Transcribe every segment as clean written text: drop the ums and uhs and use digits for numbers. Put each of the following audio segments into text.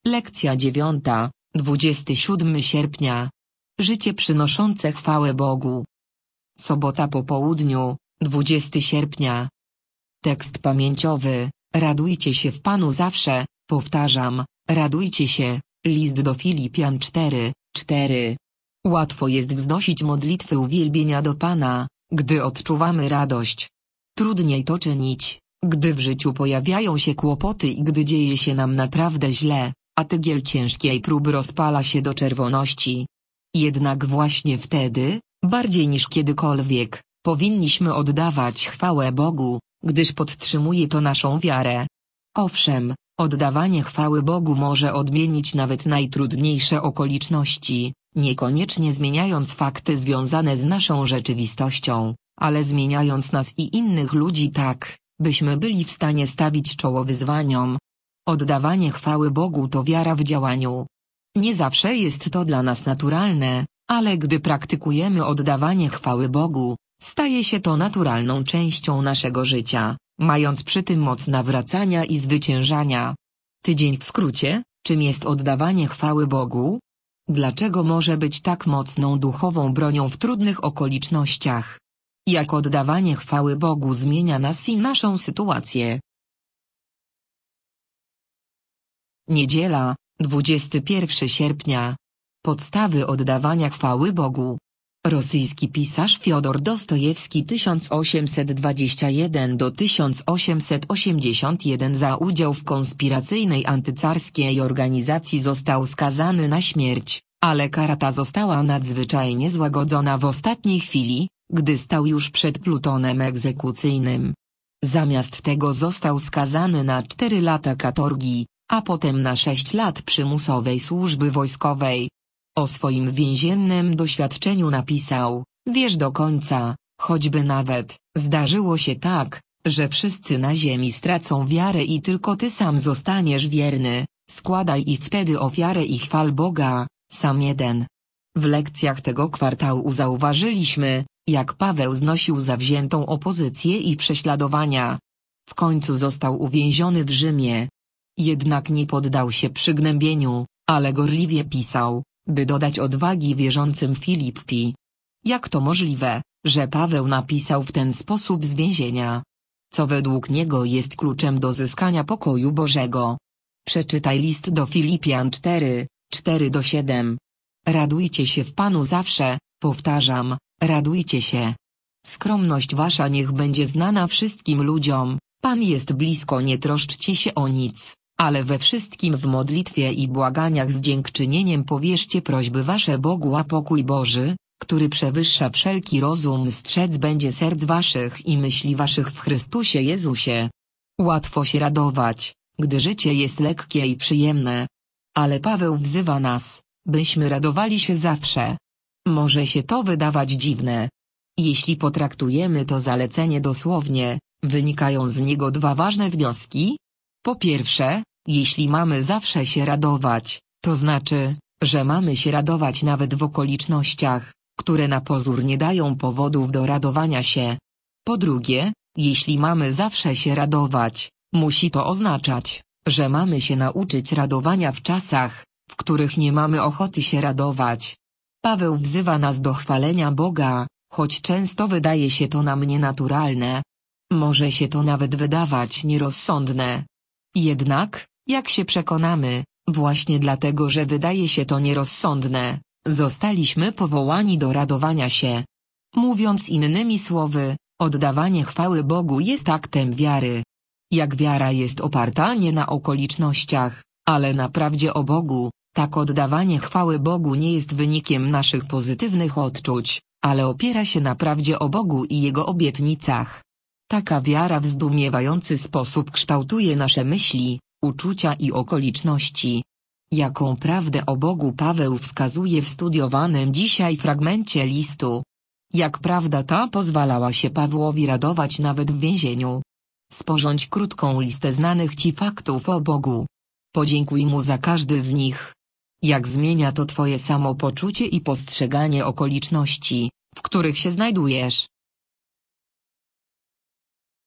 Lekcja 9, 27 sierpnia. Życie przynoszące chwałę Bogu. Sobota po południu, 20 sierpnia. Tekst pamięciowy. Radujcie się w Panu zawsze, powtarzam, radujcie się. List do Filipian 4:4. Łatwo jest wznosić modlitwy uwielbienia do Pana, gdy odczuwamy radość. Trudniej to czynić, gdy w życiu pojawiają się kłopoty i gdy dzieje się nam naprawdę źle, a tygiel ciężkiej próby rozpala się do czerwoności. Jednak właśnie wtedy, bardziej niż kiedykolwiek, powinniśmy oddawać chwałę Bogu, gdyż podtrzymuje to naszą wiarę. Owszem, oddawanie chwały Bogu może odmienić nawet najtrudniejsze okoliczności, niekoniecznie zmieniając fakty związane z naszą rzeczywistością, ale zmieniając nas i innych ludzi tak, byśmy byli w stanie stawić czoło wyzwaniom. Oddawanie chwały Bogu to wiara w działaniu. Nie zawsze jest to dla nas naturalne, ale gdy praktykujemy oddawanie chwały Bogu, staje się to naturalną częścią naszego życia, mając przy tym moc nawracania i zwyciężania. Tydzień w skrócie, czym jest oddawanie chwały Bogu? Dlaczego może być tak mocną duchową bronią w trudnych okolicznościach? Jak oddawanie chwały Bogu zmienia nas i naszą sytuację? Niedziela, 21 sierpnia. Podstawy oddawania chwały Bogu. Rosyjski pisarz Fiodor Dostojewski 1821–1881 za udział w konspiracyjnej antycarskiej organizacji został skazany na śmierć, ale kara ta została nadzwyczajnie złagodzona w ostatniej chwili, gdy stał już przed plutonem egzekucyjnym. Zamiast tego został skazany na 4 lata katorgi, a potem na 6 lat przymusowej służby wojskowej. O swoim więziennym doświadczeniu napisał: wiesz do końca, choćby nawet zdarzyło się tak, że wszyscy na ziemi stracą wiarę i tylko ty sam zostaniesz wierny, składaj i wtedy ofiarę i chwal Boga, sam jeden. W lekcjach tego kwartału zauważyliśmy, jak Paweł znosił zawziętą opozycję i prześladowania. W końcu został uwięziony w Rzymie. Jednak nie poddał się przygnębieniu, ale gorliwie pisał, by dodać odwagi wierzącym Filipi. Jak to możliwe, że Paweł napisał w ten sposób z więzienia? Co według niego jest kluczem do zyskania pokoju Bożego? Przeczytaj list do Filipian 4:4–7. Radujcie się w Panu zawsze, powtarzam, radujcie się. Skromność wasza niech będzie znana wszystkim ludziom, Pan jest blisko, nie troszczcie się o nic, ale we wszystkim w modlitwie i błaganiach z dziękczynieniem powierzcie prośby wasze Bogu, a pokój Boży, który przewyższa wszelki rozum, strzec będzie serc waszych i myśli waszych w Chrystusie Jezusie. Łatwo się radować, gdy życie jest lekkie i przyjemne. Ale Paweł wzywa nas, byśmy radowali się zawsze. Może się to wydawać dziwne. Jeśli potraktujemy to zalecenie dosłownie, wynikają z niego 2 ważne wnioski. Po pierwsze, jeśli mamy zawsze się radować, to znaczy, że mamy się radować nawet w okolicznościach, które na pozór nie dają powodów do radowania się. Po drugie, jeśli mamy zawsze się radować, musi to oznaczać, że mamy się nauczyć radowania w czasach, w których nie mamy ochoty się radować. Paweł wzywa nas do chwalenia Boga, choć często wydaje się to nam nienaturalne. Może się to nawet wydawać nierozsądne. Jednak, jak się przekonamy, właśnie dlatego, że wydaje się to nierozsądne, zostaliśmy powołani do radowania się. Mówiąc innymi słowy, oddawanie chwały Bogu jest aktem wiary. Jak wiara jest oparta nie na okolicznościach, ale na prawdzie o Bogu, tak oddawanie chwały Bogu nie jest wynikiem naszych pozytywnych odczuć, ale opiera się na prawdzie o Bogu i Jego obietnicach. Taka wiara w zdumiewający sposób kształtuje nasze myśli, uczucia i okoliczności. Jaką prawdę o Bogu Paweł wskazuje w studiowanym dzisiaj fragmencie listu? Jak prawda ta pozwalała się Pawłowi radować nawet w więzieniu? Sporządź krótką listę znanych ci faktów o Bogu. Podziękuj Mu za każdy z nich. Jak zmienia to twoje samopoczucie i postrzeganie okoliczności, w których się znajdujesz?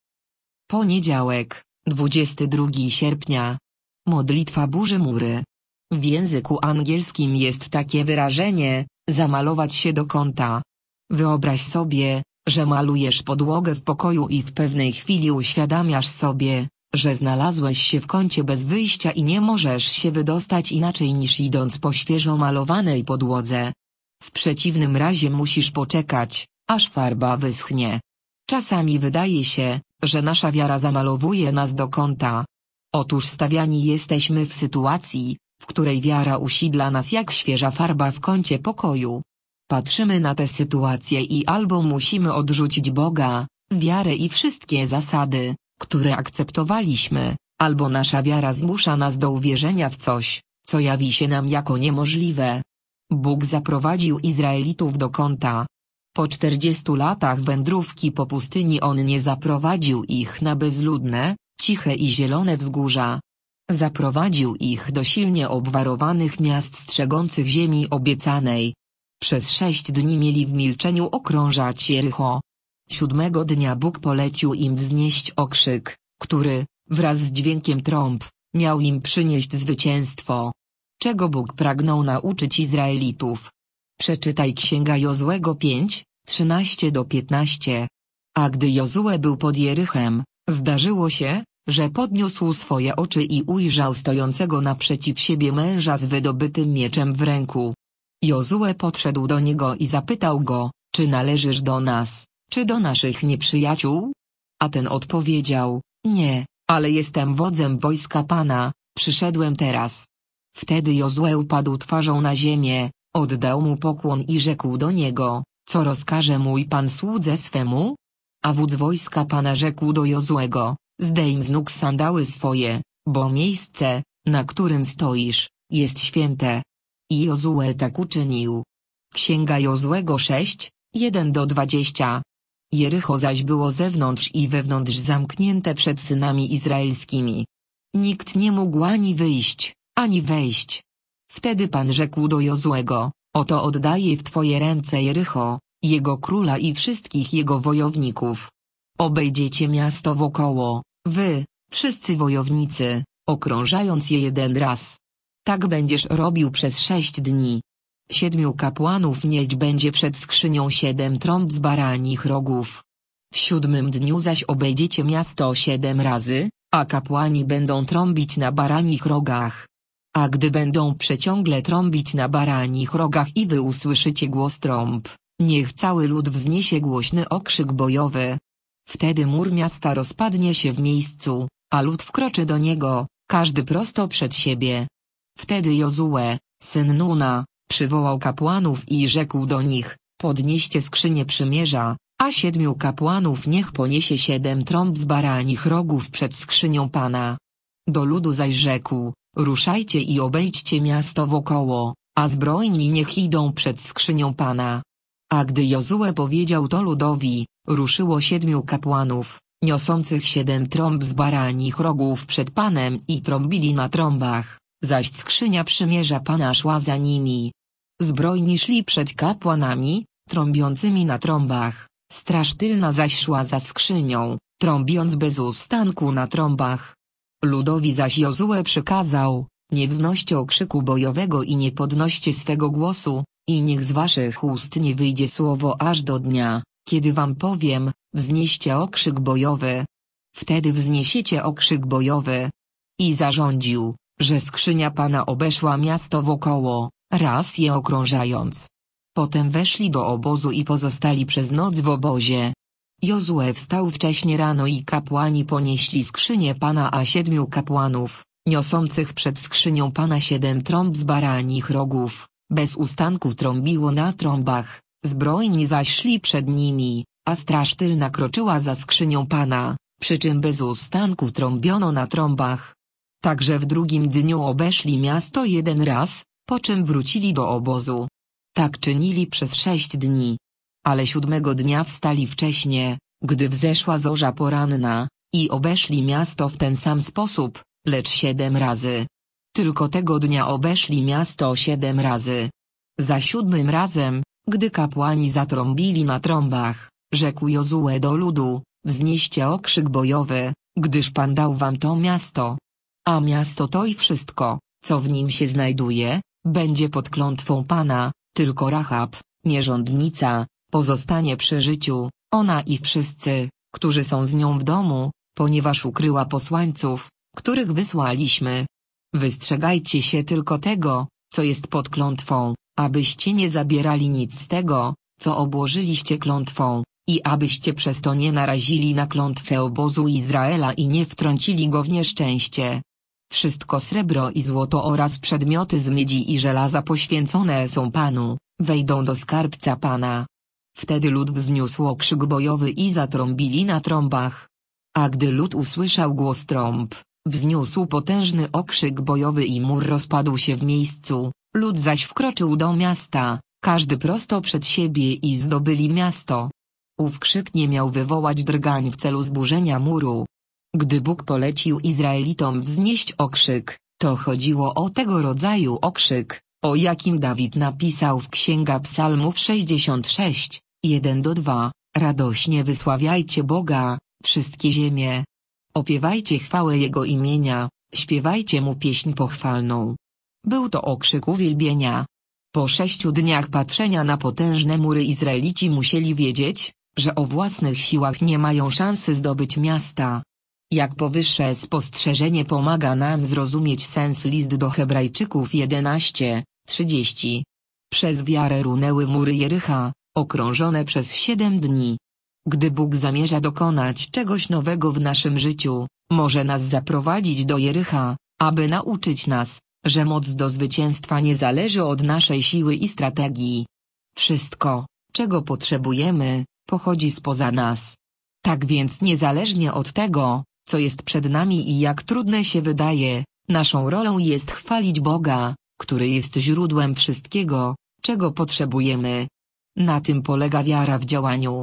Poniedziałek, 22 sierpnia. Modlitwa burzy mury. W języku angielskim jest takie wyrażenie, zamalować się do kąta. Wyobraź sobie, że malujesz podłogę w pokoju i w pewnej chwili uświadamiasz sobie, że znalazłeś się w kącie bez wyjścia i nie możesz się wydostać inaczej niż idąc po świeżo malowanej podłodze. W przeciwnym razie musisz poczekać, aż farba wyschnie. Czasami wydaje się, że nasza wiara zamalowuje nas do kąta. Otóż stawiani jesteśmy w sytuacji, w której wiara usidla nas jak świeża farba w kącie pokoju. Patrzymy na tę sytuację i albo musimy odrzucić Boga, wiarę i wszystkie zasady, które akceptowaliśmy, albo nasza wiara zmusza nas do uwierzenia w coś, co jawi się nam jako niemożliwe. Bóg zaprowadził Izraelitów do kąta. Po 40 latach wędrówki po pustyni On nie zaprowadził ich na bezludne, ciche i zielone wzgórza. Zaprowadził ich do silnie obwarowanych miast strzegących ziemi obiecanej. Przez 6 dni mieli w milczeniu okrążać Jericho. 7 dnia Bóg polecił im wznieść okrzyk, który, wraz z dźwiękiem trąb, miał im przynieść zwycięstwo. Czego Bóg pragnął nauczyć Izraelitów? Przeczytaj Księga Jozłego 5, 13-15. A gdy Jozue był pod Jerychem, zdarzyło się, że podniósł swoje oczy i ujrzał stojącego naprzeciw siebie męża z wydobytym mieczem w ręku. Jozue podszedł do niego i zapytał go, czy należysz do nas, czy do naszych nieprzyjaciół? A ten odpowiedział, nie, ale jestem wodzem wojska Pana, przyszedłem teraz. Wtedy Jozue upadł twarzą na ziemię, oddał mu pokłon i rzekł do niego, co rozkaże mój Pan słudze swemu? A wódz wojska Pana rzekł do Jozuego, zdejm z nóg sandały swoje, bo miejsce, na którym stoisz, jest święte. I Jozue tak uczynił. Księga Jozłego 6, 1-20. Jericho zaś było zewnątrz i wewnątrz zamknięte przed synami izraelskimi. Nikt nie mógł ani wyjść, ani wejść. Wtedy Pan rzekł do Jozłego, oto oddaję w twoje ręce Jericho, jego króla i wszystkich jego wojowników. Obejdziecie miasto wokoło, wy, wszyscy wojownicy, okrążając je jeden raz. Tak będziesz robił przez 6 dni. 7 kapłanów nieść będzie przed skrzynią 7 trąb z baranich rogów. W 7 dniu zaś obejdziecie miasto 7 razy, a kapłani będą trąbić na baranich rogach. A gdy będą przeciągle trąbić na baranich rogach i wy usłyszycie głos trąb, niech cały lud wzniesie głośny okrzyk bojowy. Wtedy mur miasta rozpadnie się w miejscu, a lud wkroczy do niego, każdy prosto przed siebie. Wtedy Jozue, syn Nuna, przywołał kapłanów i rzekł do nich, podnieście skrzynię przymierza, a 7 kapłanów niech poniesie 7 trąb z baranich rogów przed skrzynią Pana. Do ludu zaś rzekł, ruszajcie i obejdźcie miasto wokoło, a zbrojni niech idą przed skrzynią Pana. A gdy Jozue powiedział to ludowi, ruszyło 7 kapłanów, niosących 7 trąb z baranich rogów przed Panem i trąbili na trąbach, zaś skrzynia przymierza Pana szła za nimi. Zbrojni szli przed kapłanami, trąbiącymi na trąbach, straż tylna zaś szła za skrzynią, trąbiąc bez ustanku na trąbach. Ludowi zaś Jozue przykazał, nie wznoście okrzyku bojowego i nie podnoście swego głosu, i niech z waszych ust nie wyjdzie słowo aż do dnia, kiedy wam powiem, wznieście okrzyk bojowy. Wtedy wzniesiecie okrzyk bojowy. I zarządził, że skrzynia Pana obeszła miasto wokoło, raz je okrążając. Potem weszli do obozu i pozostali przez noc w obozie. Jozue wstał wcześnie rano i kapłani ponieśli skrzynię Pana, a 7 kapłanów, niosących przed skrzynią Pana 7 trąb z baranich rogów, bez ustanku trąbiło na trąbach, zbrojni zaś szli przed nimi, a straż tylna kroczyła za skrzynią Pana, przy czym bez ustanku trąbiono na trąbach. Także w 2 dniu obeszli miasto 1 raz, po czym wrócili do obozu. Tak czynili przez 6 dni. Ale 7 dnia wstali wcześnie, gdy wzeszła zorza poranna, i obeszli miasto w ten sam sposób, lecz 7 razy. Tylko tego dnia obeszli miasto 7 razy. Za 7 razem, gdy kapłani zatrąbili na trąbach, rzekł Jozue do ludu, wznieście okrzyk bojowy, gdyż Pan dał wam to miasto. A miasto to i wszystko, co w nim się znajduje, będzie pod klątwą Pana, tylko Rahab, nierządnica, pozostanie przy życiu, ona i wszyscy, którzy są z nią w domu, ponieważ ukryła posłańców, których wysłaliśmy. Wystrzegajcie się tylko tego, co jest pod klątwą, abyście nie zabierali nic z tego, co obłożyliście klątwą, i abyście przez to nie narazili na klątwę obozu Izraela i nie wtrącili go w nieszczęście. Wszystko srebro i złoto oraz przedmioty z miedzi i żelaza poświęcone są Panu, wejdą do skarbca Pana. Wtedy lud wzniósł okrzyk bojowy i zatrąbili na trąbach. A gdy lud usłyszał głos trąb, wzniósł potężny okrzyk bojowy i mur rozpadł się w miejscu, lud zaś wkroczył do miasta, każdy prosto przed siebie i zdobyli miasto. Ów krzyk nie miał wywołać drgań w celu zburzenia muru. Gdy Bóg polecił Izraelitom wznieść okrzyk, to chodziło o tego rodzaju okrzyk, o jakim Dawid napisał w Księga Psalmów 66, 1-2, radośnie wysławiajcie Boga, wszystkie ziemie. Opiewajcie chwałę Jego imienia, śpiewajcie Mu pieśń pochwalną. Był to okrzyk uwielbienia. Po 6 dniach patrzenia na potężne mury Izraelici musieli wiedzieć, że o własnych siłach nie mają szansy zdobyć miasta. Jak powyższe spostrzeżenie pomaga nam zrozumieć sens list do Hebrajczyków 11:30. Przez wiarę runęły mury Jericha, okrążone przez 7 dni. Gdy Bóg zamierza dokonać czegoś nowego w naszym życiu, może nas zaprowadzić do Jericha, aby nauczyć nas, że moc do zwycięstwa nie zależy od naszej siły i strategii. Wszystko, czego potrzebujemy, pochodzi spoza nas. Tak więc niezależnie od tego, co jest przed nami i jak trudne się wydaje, naszą rolą jest chwalić Boga, który jest źródłem wszystkiego, czego potrzebujemy. Na tym polega wiara w działaniu.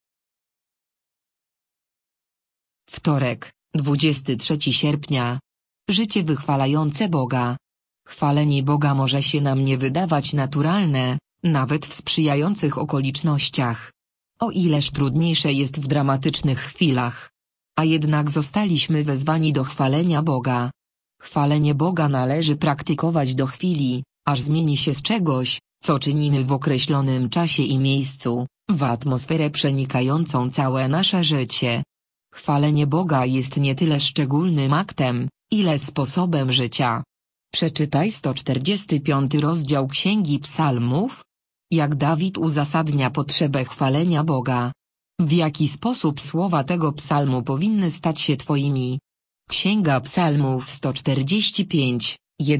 Wtorek, 23 sierpnia. Życie wychwalające Boga. Chwalenie Boga może się nam nie wydawać naturalne, nawet w sprzyjających okolicznościach. O ileż trudniejsze jest w dramatycznych chwilach. A jednak zostaliśmy wezwani do chwalenia Boga. Chwalenie Boga należy praktykować do chwili, aż zmieni się z czegoś, co czynimy w określonym czasie i miejscu, w atmosferę przenikającą całe nasze życie. Chwalenie Boga jest nie tyle szczególnym aktem, ile sposobem życia. Przeczytaj 145 rozdział Księgi Psalmów. Jak Dawid uzasadnia potrzebę chwalenia Boga. W jaki sposób słowa tego psalmu powinny stać się Twoimi? Księga Psalmów 145,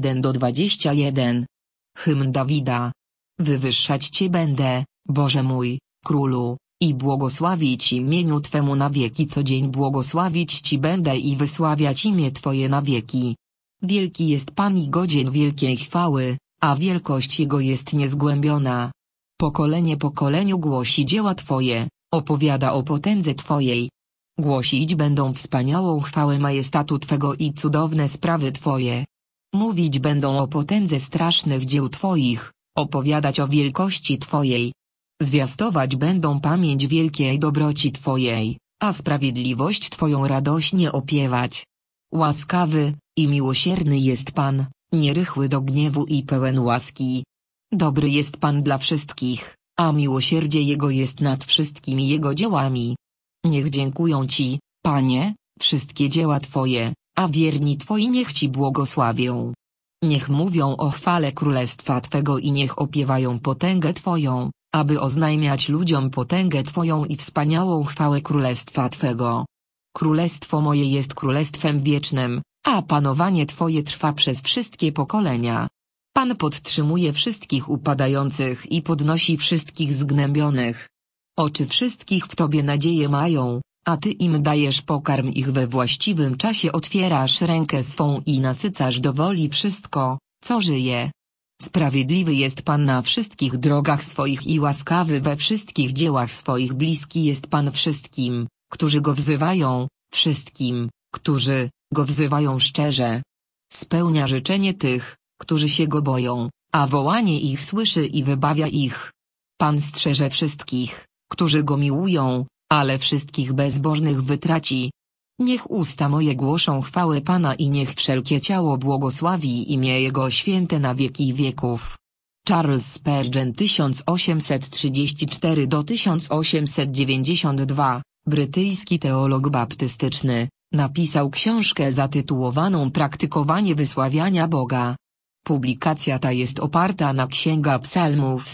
1-21. Hymn Dawida. Wywyższać Cię będę, Boże mój, Królu, i błogosławić imieniu Twemu na wieki. Co dzień błogosławić Ci będę i wysławiać imię Twoje na wieki. Wielki jest Pan i godzien wielkiej chwały, a wielkość Jego jest niezgłębiona. Pokolenie pokoleniu głosi dzieła Twoje, opowiada o potędze Twojej. Głosić będą wspaniałą chwałę majestatu Twego i cudowne sprawy Twoje. Mówić będą o potędze strasznych dzieł Twoich, opowiadać o wielkości Twojej. Zwiastować będą pamięć wielkiej dobroci Twojej, a sprawiedliwość Twoją radośnie opiewać. Łaskawy i miłosierny jest Pan, nierychły do gniewu i pełen łaski. Dobry jest Pan dla wszystkich, a miłosierdzie Jego jest nad wszystkimi Jego dziełami. Niech dziękują Ci, Panie, wszystkie dzieła Twoje, a wierni Twoi niech Ci błogosławią. Niech mówią o chwale królestwa Twego i niech opiewają potęgę Twoją, aby oznajmiać ludziom potęgę Twoją i wspaniałą chwałę królestwa Twego. Królestwo moje jest królestwem wiecznym, a panowanie Twoje trwa przez wszystkie pokolenia. Pan podtrzymuje wszystkich upadających i podnosi wszystkich zgnębionych. Oczy wszystkich w Tobie nadzieję mają, a Ty im dajesz pokarm ich we właściwym czasie. Otwierasz rękę swą i nasycasz do woli wszystko, co żyje. Sprawiedliwy jest Pan na wszystkich drogach swoich i łaskawy we wszystkich dziełach swoich. Bliski jest Pan wszystkim, którzy Go wzywają, wszystkim, którzy Go wzywają szczerze. Spełnia życzenie tych, którzy się Go boją, a wołanie ich słyszy i wybawia ich. Pan strzeże wszystkich, którzy Go miłują, ale wszystkich bezbożnych wytraci. Niech usta moje głoszą chwałę Pana i niech wszelkie ciało błogosławi imię Jego święte na wieki wieków. Charles Spurgeon 1834–1892, brytyjski teolog baptystyczny, napisał książkę zatytułowaną Praktykowanie wysławiania Boga. Publikacja ta jest oparta na Księga Psalmów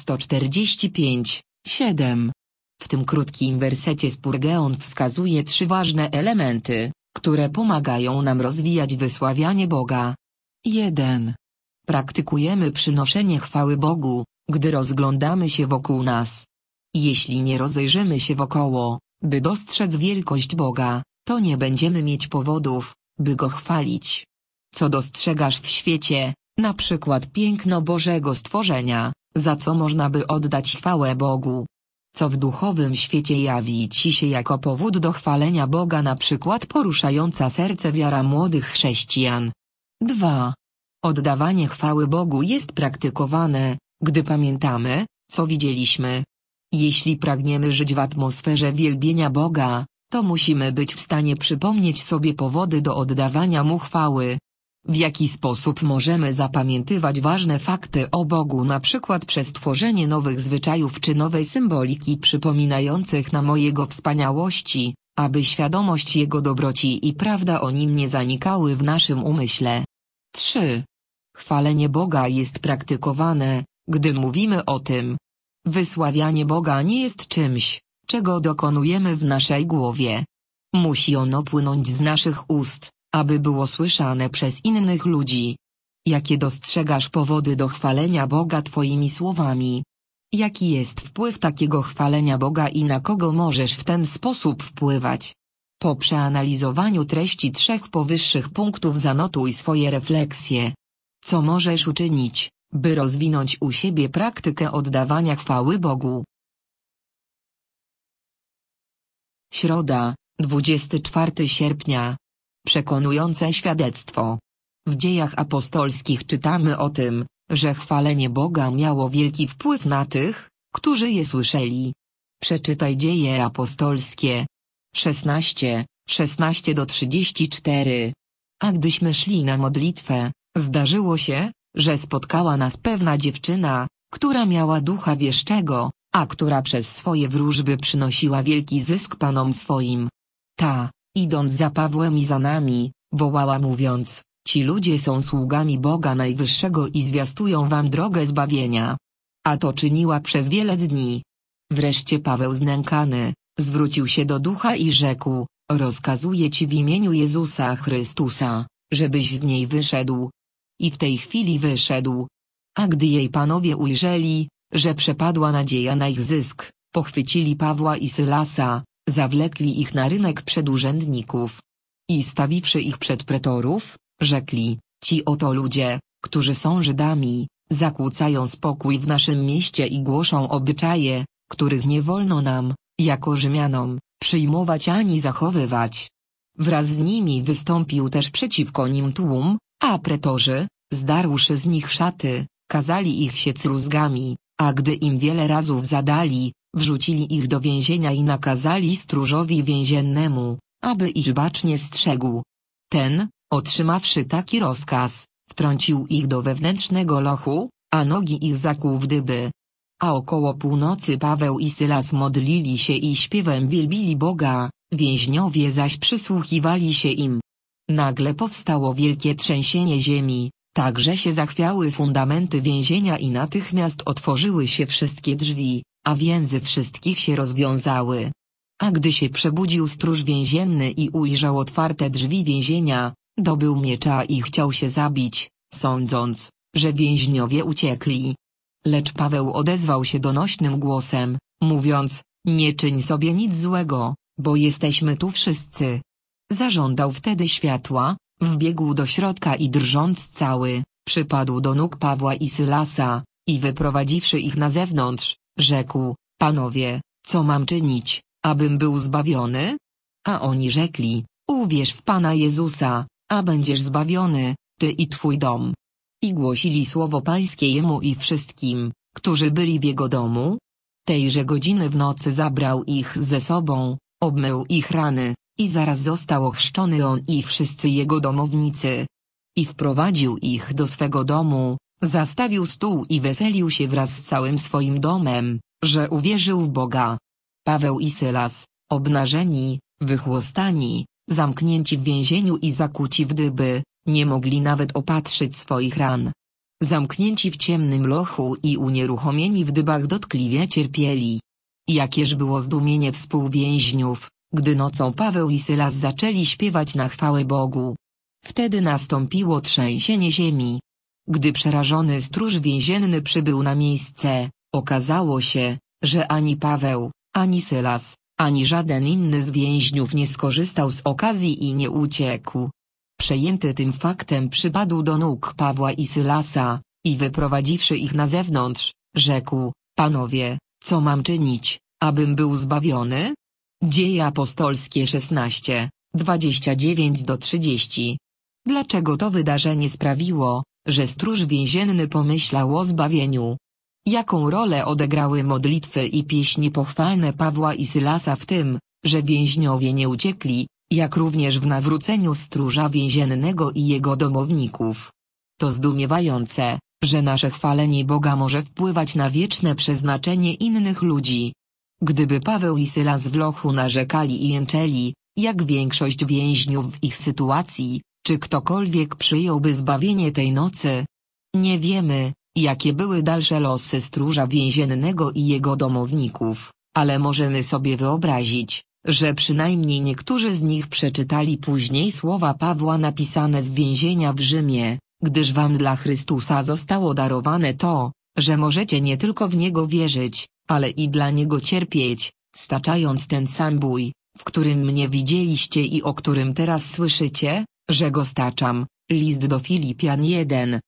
145:7. W tym krótkim wersecie Spurgeon wskazuje 3 ważne elementy, które pomagają nam rozwijać wysławianie Boga. 1. Praktykujemy przynoszenie chwały Bogu, gdy rozglądamy się wokół nas. Jeśli nie rozejrzymy się wokoło, by dostrzec wielkość Boga, to nie będziemy mieć powodów, by Go chwalić. Co dostrzegasz w świecie, na przykład piękno Bożego stworzenia, za co można by oddać chwałę Bogu? Co w duchowym świecie jawi ci się jako powód do chwalenia Boga, na przykład poruszająca serce wiara młodych chrześcijan? 2. Oddawanie chwały Bogu jest praktykowane, gdy pamiętamy, co widzieliśmy. Jeśli pragniemy żyć w atmosferze wielbienia Boga, to musimy być w stanie przypomnieć sobie powody do oddawania Mu chwały. W jaki sposób możemy zapamiętywać ważne fakty o Bogu, na przykład przez tworzenie nowych zwyczajów czy nowej symboliki przypominających nam o Jego wspaniałości, aby świadomość Jego dobroci i prawda o Nim nie zanikały w naszym umyśle. 3. Chwalenie Boga jest praktykowane, gdy mówimy o tym. Wysławianie Boga nie jest czymś, czego dokonujemy w naszej głowie. Musi ono płynąć z naszych ust, aby było słyszane przez innych ludzi. Jakie dostrzegasz powody do chwalenia Boga twoimi słowami? Jaki jest wpływ takiego chwalenia Boga i na kogo możesz w ten sposób wpływać? Po przeanalizowaniu treści 3 powyższych punktów zanotuj swoje refleksje. Co możesz uczynić, by rozwinąć u siebie praktykę oddawania chwały Bogu? Środa, 24 sierpnia. Przekonujące świadectwo. W Dziejach Apostolskich czytamy o tym, że chwalenie Boga miało wielki wpływ na tych, którzy je słyszeli. Przeczytaj Dzieje Apostolskie 16:34. A gdyśmy szli na modlitwę, zdarzyło się, że spotkała nas pewna dziewczyna, która miała ducha wieszczego, a która przez swoje wróżby przynosiła wielki zysk panom swoim. Ta, idąc za Pawłem i za nami, wołała mówiąc: ci ludzie są sługami Boga Najwyższego i zwiastują wam drogę zbawienia. A to czyniła przez wiele dni. Wreszcie Paweł znękany, zwrócił się do ducha i rzekł: rozkazuję ci w imieniu Jezusa Chrystusa, żebyś z niej wyszedł. I w tej chwili wyszedł. A gdy jej panowie ujrzeli, że przepadła nadzieja na ich zysk, pochwycili Pawła i Sylasa, zawlekli ich na rynek przed urzędników. I stawiwszy ich przed pretorów, rzekli: ci oto ludzie, którzy są Żydami, zakłócają spokój w naszym mieście i głoszą obyczaje, których nie wolno nam, jako Rzymianom, przyjmować ani zachowywać. Wraz z nimi wystąpił też przeciwko nim tłum, a pretorzy, zdarłszy z nich szaty, kazali ich siec rózgami, a gdy im wiele razów zadali, wrzucili ich do więzienia i nakazali stróżowi więziennemu, aby ich bacznie strzegł. Ten, otrzymawszy taki rozkaz, wtrącił ich do wewnętrznego lochu, a nogi ich zakłuł w dyby. A około północy Paweł i Sylas modlili się i śpiewem wielbili Boga, więźniowie zaś przysłuchiwali się im. Nagle powstało wielkie trzęsienie ziemi, tak że się zachwiały fundamenty więzienia i natychmiast otworzyły się wszystkie drzwi, a więzy wszystkich się rozwiązały. A gdy się przebudził stróż więzienny i ujrzał otwarte drzwi więzienia, dobył miecza i chciał się zabić, sądząc, że więźniowie uciekli. Lecz Paweł odezwał się donośnym głosem, mówiąc: nie czyń sobie nic złego, bo jesteśmy tu wszyscy. Zażądał wtedy światła, wbiegł do środka i drżąc cały, przypadł do nóg Pawła i Sylasa, i wyprowadziwszy ich na zewnątrz, rzekł: panowie, co mam czynić, abym był zbawiony? A oni rzekli: uwierz w Pana Jezusa, a będziesz zbawiony, ty i twój dom. I głosili słowo Pańskie jemu i wszystkim, którzy byli w jego domu. Tejże godziny w nocy zabrał ich ze sobą, obmył ich rany, I zaraz został ochrzczony on i wszyscy jego domownicy. I wprowadził ich do swego domu, zastawił stół i weselił się wraz z całym swoim domem, że uwierzył w Boga. Paweł i Sylas, obnażeni, wychłostani, zamknięci w więzieniu i zakuci w dyby, nie mogli nawet opatrzyć swoich ran. Zamknięci w ciemnym lochu i unieruchomieni w dybach dotkliwie cierpieli. Jakież było zdumienie współwięźniów, gdy nocą Paweł i Sylas zaczęli śpiewać na chwałę Bogu. Wtedy nastąpiło trzęsienie ziemi. Gdy przerażony stróż więzienny przybył na miejsce, okazało się, że ani Paweł, ani Sylas, ani żaden inny z więźniów nie skorzystał z okazji i nie uciekł. Przejęty tym faktem przypadł do nóg Pawła i Sylasa, i wyprowadziwszy ich na zewnątrz, rzekł: Panowie, co mam czynić, abym był zbawiony? Dzieje apostolskie 16, 29-30. Dlaczego to wydarzenie sprawiło, że stróż więzienny pomyślał o zbawieniu? Jaką rolę odegrały modlitwy i pieśni pochwalne Pawła i Sylasa w tym, że więźniowie nie uciekli, jak również w nawróceniu stróża więziennego i jego domowników? To zdumiewające, że nasze chwalenie Boga może wpływać na wieczne przeznaczenie innych ludzi. Gdyby Paweł i Sylas w lochu narzekali i jęczeli, jak większość więźniów w ich sytuacji, czy ktokolwiek przyjąłby zbawienie tej nocy? Nie wiemy, jakie były dalsze losy stróża więziennego i jego domowników, ale możemy sobie wyobrazić, że przynajmniej niektórzy z nich przeczytali później słowa Pawła napisane z więzienia w Rzymie, gdyż wam dla Chrystusa zostało darowane to, że możecie nie tylko w Niego wierzyć, ale i dla Niego cierpieć, staczając ten sam bój, w którym mnie widzieliście i o którym teraz słyszycie, że go staczam. List do Filipian 1,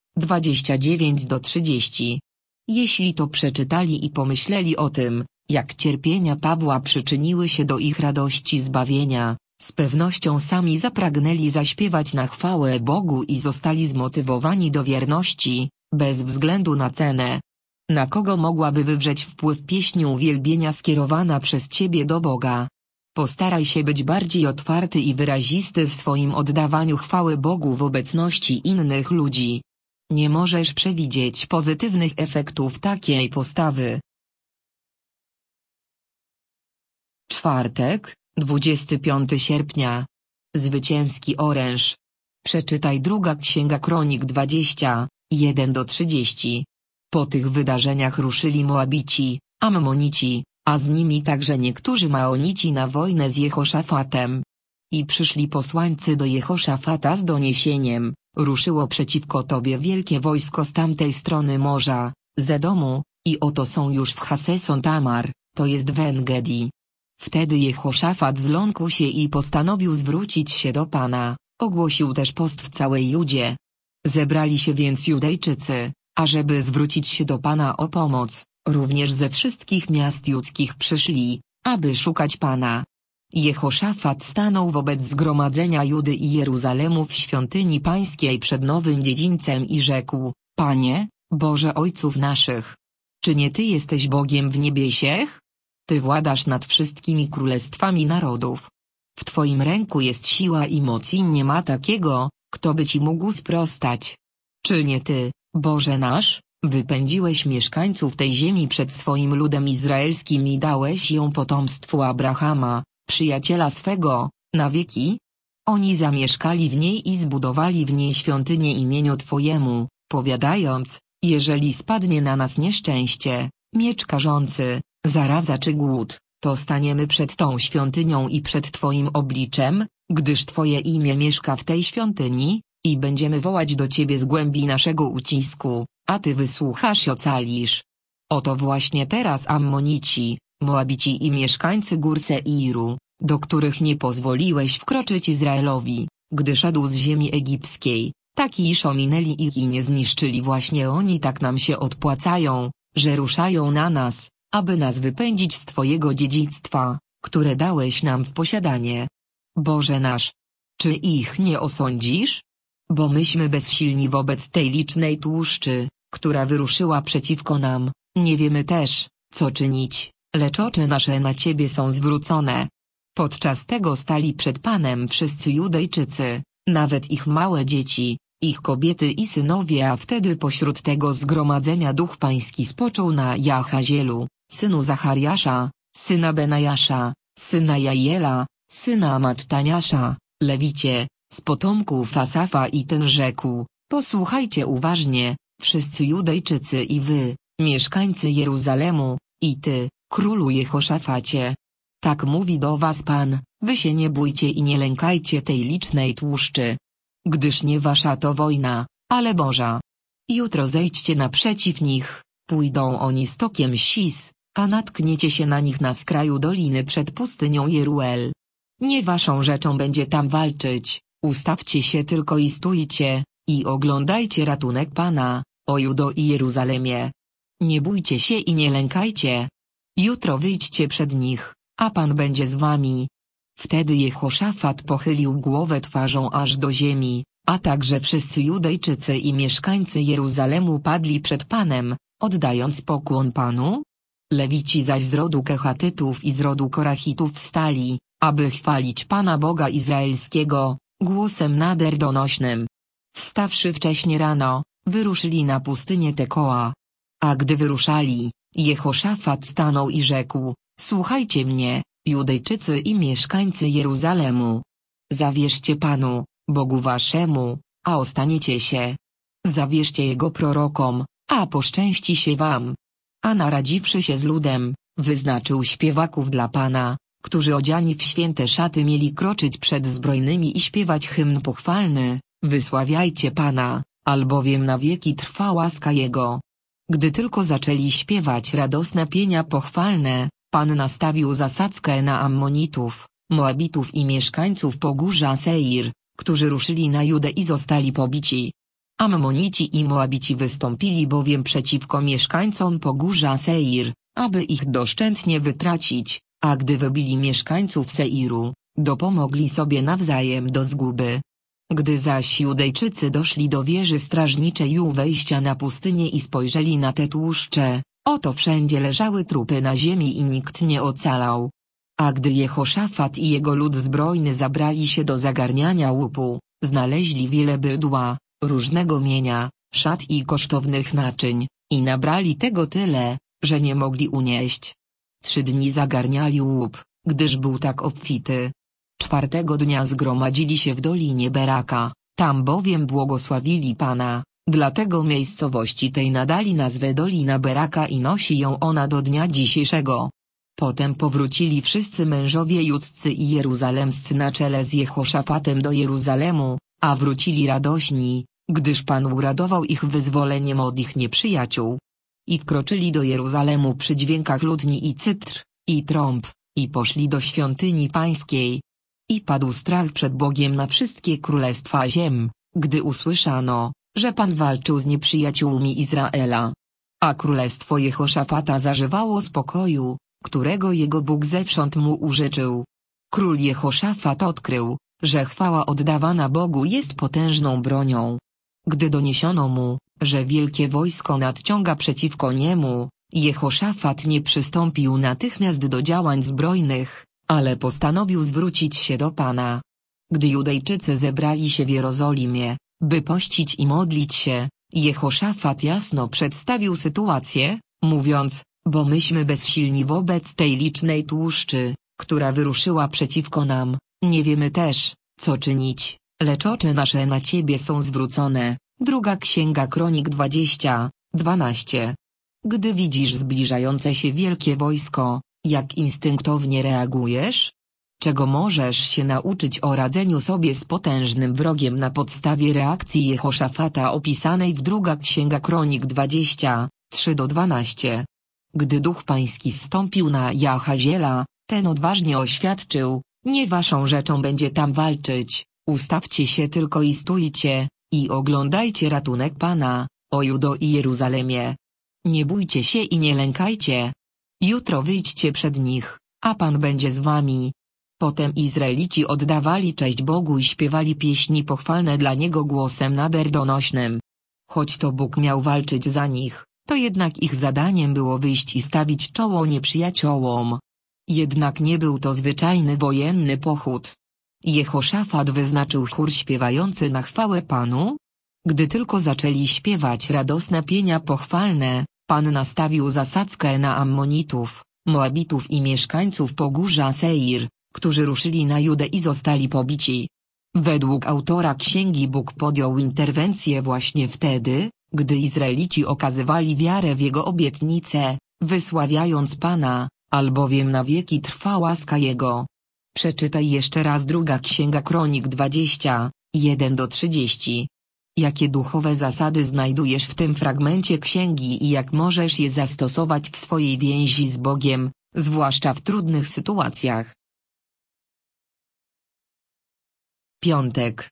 29-30. Jeśli to przeczytali i pomyśleli o tym, jak cierpienia Pawła przyczyniły się do ich radości zbawienia, z pewnością sami zapragnęli zaśpiewać na chwałę Bogu i zostali zmotywowani do wierności, bez względu na cenę. Na kogo mogłaby wywrzeć wpływ pieśni uwielbienia skierowana przez Ciebie do Boga? Postaraj się być bardziej otwarty i wyrazisty w swoim oddawaniu chwały Bogu w obecności innych ludzi. Nie możesz przewidzieć pozytywnych efektów takiej postawy. Czwartek, 25 sierpnia. Zwycięski oręż. Przeczytaj Druga Księga Kronik 20, 1-30. Po tych wydarzeniach ruszyli Moabici, Ammonici, a z nimi także niektórzy Maonici na wojnę z Jehoszafatem. I przyszli posłańcy do Jehoszafata z doniesieniem: ruszyło przeciwko tobie wielkie wojsko z tamtej strony morza, z Edomu, i oto są już w Haseson Tamar, to jest w En-Gedi. Wtedy Jehoszafat zląkł się i postanowił zwrócić się do Pana, ogłosił też post w całej Judzie. Zebrali się więc Judejczycy, ażeby zwrócić się do Pana o pomoc, również ze wszystkich miast judzkich przyszli, aby szukać Pana. Jehoszafat stanął wobec zgromadzenia Judy i Jeruzalemu w świątyni pańskiej przed nowym dziedzińcem i rzekł: Panie, Boże ojców naszych, czy nie Ty jesteś Bogiem w niebiesiech? Ty władasz nad wszystkimi królestwami narodów. W Twoim ręku jest siła i moc i nie ma takiego, kto by Ci mógł sprostać. Czy nie Ty, Boże nasz, wypędziłeś mieszkańców tej ziemi przed swoim ludem izraelskim i dałeś ją potomstwu Abrahama, przyjaciela swego, na wieki? Oni zamieszkali w niej i zbudowali w niej świątynię imieniu Twojemu, powiadając: jeżeli spadnie na nas nieszczęście, miecz karzący, zaraza czy głód, to staniemy przed tą świątynią i przed Twoim obliczem, gdyż Twoje imię mieszka w tej świątyni, i będziemy wołać do Ciebie z głębi naszego ucisku, a Ty wysłuchasz i ocalisz. Oto właśnie teraz Ammonici, Moabici i mieszkańcy gór Seiru, do których nie pozwoliłeś wkroczyć Izraelowi, gdy szedł z ziemi egipskiej, taki iż ominęli ich i nie zniszczyli. Właśnie oni tak nam się odpłacają, że ruszają na nas, aby nas wypędzić z Twojego dziedzictwa, które dałeś nam w posiadanie. Boże nasz, czy ich nie osądzisz? Bo myśmy bezsilni wobec tej licznej tłuszczy, która wyruszyła przeciwko nam, nie wiemy też, co czynić, lecz oczy nasze na Ciebie są zwrócone. Podczas tego stali przed Panem wszyscy Judejczycy, nawet ich małe dzieci, ich kobiety i synowie, a wtedy pośród tego zgromadzenia Duch Pański spoczął na Jahazielu, synu Zachariasza, syna Benajasza, syna Jajiela, syna Mattaniasza, Lewicie, z potomków Asafa, i ten rzekł: posłuchajcie uważnie, wszyscy Judejczycy i wy, mieszkańcy Jeruzalemu, i ty, królu Jehoszafacie. Tak mówi do was Pan: wy się nie bójcie i nie lękajcie tej licznej tłuszczy. Gdyż nie wasza to wojna, ale Boża. Jutro zejdźcie naprzeciw nich, pójdą oni stokiem Sis, a natkniecie się na nich na skraju doliny przed pustynią Jeruel. Nie waszą rzeczą będzie tam walczyć, ustawcie się tylko i stójcie, i oglądajcie ratunek Pana, o Judo i Jeruzalemie. Nie bójcie się i nie lękajcie. Jutro wyjdźcie przed nich, a Pan będzie z wami. Wtedy Jehoszafat pochylił głowę twarzą aż do ziemi, a także wszyscy Judejczycy i mieszkańcy Jeruzalemu padli przed Panem, oddając pokłon Panu. Lewici zaś z rodu Kehatytów i z rodu Korachitów wstali, aby chwalić Pana Boga Izraelskiego, głosem nader donośnym. Wstawszy wcześnie rano, wyruszyli na pustynię Tekoa. A gdy wyruszali, Jehoszafat stanął i rzekł: słuchajcie mnie, Judejczycy i mieszkańcy Jeruzalemu. Zawierzcie Panu, Bogu waszemu, a ostaniecie się. Zawierzcie Jego prorokom, a poszczęści się wam. A naradziwszy się z ludem, wyznaczył śpiewaków dla Pana, którzy odziani w święte szaty mieli kroczyć przed zbrojnymi i śpiewać hymn pochwalny: wysławiajcie Pana, albowiem na wieki trwa łaska Jego. Gdy tylko zaczęli śpiewać radosne pienia pochwalne, Pan nastawił zasadzkę na Ammonitów, Moabitów i mieszkańców Pogórza Seir, którzy ruszyli na Judę i zostali pobici. Ammonici i Moabici wystąpili bowiem przeciwko mieszkańcom Pogórza Seir, aby ich doszczętnie wytracić, a gdy wybili mieszkańców Seiru, dopomogli sobie nawzajem do zguby. Gdy zaś Judejczycy doszli do wieży strażniczej u wejścia na pustynię i spojrzeli na te tłuszcze, oto wszędzie leżały trupy na ziemi i nikt nie ocalał. A gdy Jehoszafat i jego lud zbrojny zabrali się do zagarniania łupu, znaleźli wiele bydła, różnego mienia, szat i kosztownych naczyń, i nabrali tego tyle, że nie mogli unieść. 3 dni zagarniali łup, gdyż był tak obfity. 4. dnia zgromadzili się w dolinie Beraka, tam bowiem błogosławili Pana, dlatego miejscowości tej nadali nazwę Dolina Beraka i nosi ją ona do dnia dzisiejszego. Potem powrócili wszyscy mężowie judzcy i jeruzalemscy na czele z Jehoszafatem do Jeruzalemu, a wrócili radośni, gdyż Pan uradował ich wyzwoleniem od ich nieprzyjaciół. I wkroczyli do Jeruzalemu przy dźwiękach lutni i cytr, i trąb, i poszli do świątyni pańskiej. I padł strach przed Bogiem na wszystkie królestwa ziem, gdy usłyszano, że Pan walczył z nieprzyjaciółmi Izraela. A królestwo Jehoszafata zażywało spokoju, którego jego Bóg zewsząd mu użyczył. Król Jehoszafat odkrył, że chwała oddawana Bogu jest potężną bronią. Gdy doniesiono mu, że wielkie wojsko nadciąga przeciwko niemu, Jehoszafat nie przystąpił natychmiast do działań zbrojnych, ale postanowił zwrócić się do Pana. Gdy Judejczycy zebrali się w Jerozolimie, by pościć i modlić się, Jehoszafat jasno przedstawił sytuację, mówiąc: bo myśmy bezsilni wobec tej licznej tłuszczy, która wyruszyła przeciwko nam, nie wiemy też, co czynić, lecz oczy nasze na Ciebie są zwrócone. 2 Księga Kronik 20:12. Gdy widzisz zbliżające się wielkie wojsko, jak instynktownie reagujesz? Czego możesz się nauczyć o radzeniu sobie z potężnym wrogiem na podstawie reakcji Jehoszafata opisanej w 2 Księga Kronik 20:3-12? Gdy Duch Pański zstąpił na Jahaziela, ten odważnie oświadczył: nie waszą rzeczą będzie tam walczyć, ustawcie się tylko i stójcie, i oglądajcie ratunek Pana, o Judo i Jeruzalemie. Nie bójcie się i nie lękajcie. Jutro wyjdźcie przed nich, a Pan będzie z wami. Potem Izraelici oddawali cześć Bogu i śpiewali pieśni pochwalne dla Niego głosem nader donośnym. Choć to Bóg miał walczyć za nich, to jednak ich zadaniem było wyjść i stawić czoło nieprzyjaciołom. Jednak nie był to zwyczajny wojenny pochód. Jehoszafat wyznaczył chór śpiewający na chwałę Panu. Gdy tylko zaczęli śpiewać radosne pienia pochwalne, Pan nastawił zasadzkę na Ammonitów, Moabitów i mieszkańców Pogórza Seir, którzy ruszyli na Judę i zostali pobici. Według autora księgi Bóg podjął interwencję właśnie wtedy, gdy Izraelici okazywali wiarę w Jego obietnice, wysławiając Pana, albowiem na wieki trwa łaska Jego. Przeczytaj jeszcze raz Druga Księga Kronik 20, 1-30. Jakie duchowe zasady znajdujesz w tym fragmencie księgi i jak możesz je zastosować w swojej więzi z Bogiem, zwłaszcza w trudnych sytuacjach? Piątek,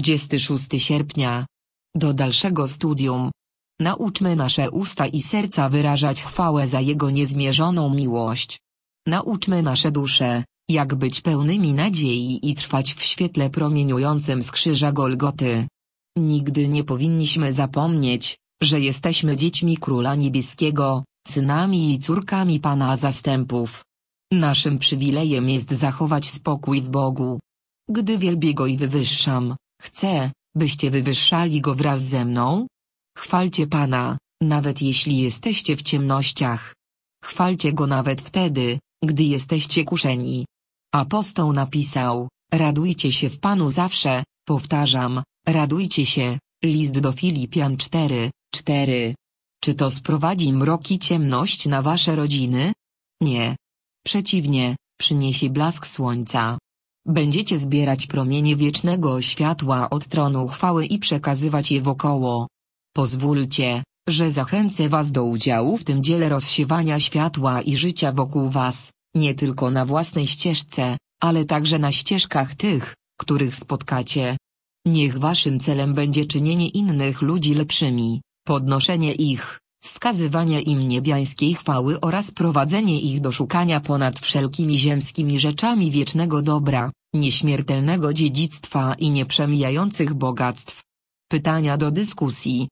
26 sierpnia. Do dalszego studium. Nauczmy nasze usta i serca wyrażać chwałę za Jego niezmierzoną miłość. Nauczmy nasze dusze, jak być pełnymi nadziei i trwać w świetle promieniującym z krzyża Golgoty. Nigdy nie powinniśmy zapomnieć, że jesteśmy dziećmi Króla Niebieskiego, synami i córkami Pana zastępów. Naszym przywilejem jest zachować spokój w Bogu. Gdy wielbię Go i wywyższam, chcę, byście wywyższali Go wraz ze mną. Chwalcie Pana, nawet jeśli jesteście w ciemnościach. Chwalcie Go nawet wtedy, gdy jesteście kuszeni. Apostoł napisał, radujcie się w Panu zawsze, powtarzam, radujcie się. List do Filipian 4:4. Czy to sprowadzi mrok i ciemność na wasze rodziny? Nie. Przeciwnie, przyniesie blask słońca. Będziecie zbierać promienie wiecznego światła od tronu chwały i przekazywać je wokoło. Pozwólcie, że zachęcę was do udziału w tym dziele rozsiewania światła i życia wokół was, nie tylko na własnej ścieżce, ale także na ścieżkach tych, których spotkacie. Niech waszym celem będzie czynienie innych ludzi lepszymi, podnoszenie ich, wskazywanie im niebiańskiej chwały oraz prowadzenie ich do szukania ponad wszelkimi ziemskimi rzeczami wiecznego dobra, nieśmiertelnego dziedzictwa i nieprzemijających bogactw. Pytania do dyskusji.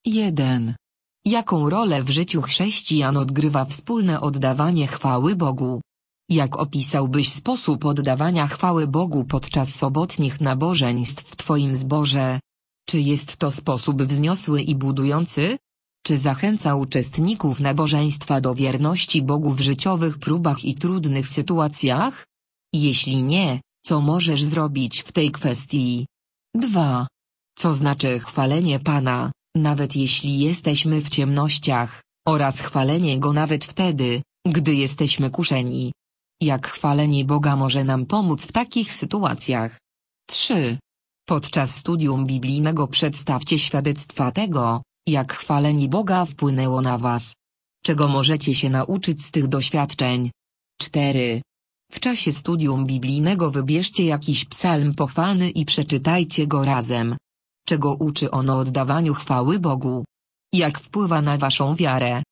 1. Jaką rolę w życiu chrześcijan odgrywa wspólne oddawanie chwały Bogu? Jak opisałbyś sposób oddawania chwały Bogu podczas sobotnich nabożeństw w Twoim zborze? Czy jest to sposób wzniosły i budujący? Czy zachęca uczestników nabożeństwa do wierności Bogu w życiowych próbach i trudnych sytuacjach? Jeśli nie, co możesz zrobić w tej kwestii? 2. Co znaczy chwalenie Pana, nawet jeśli jesteśmy w ciemnościach, oraz chwalenie Go nawet wtedy, gdy jesteśmy kuszeni? Jak chwalenie Boga może nam pomóc w takich sytuacjach? 3. Podczas studium biblijnego przedstawcie świadectwa tego, jak chwalenie Boga wpłynęło na was. Czego możecie się nauczyć z tych doświadczeń? 4. W czasie studium biblijnego wybierzcie jakiś psalm pochwalny i przeczytajcie go razem. Czego uczy on o oddawaniu chwały Bogu? Jak wpływa na waszą wiarę?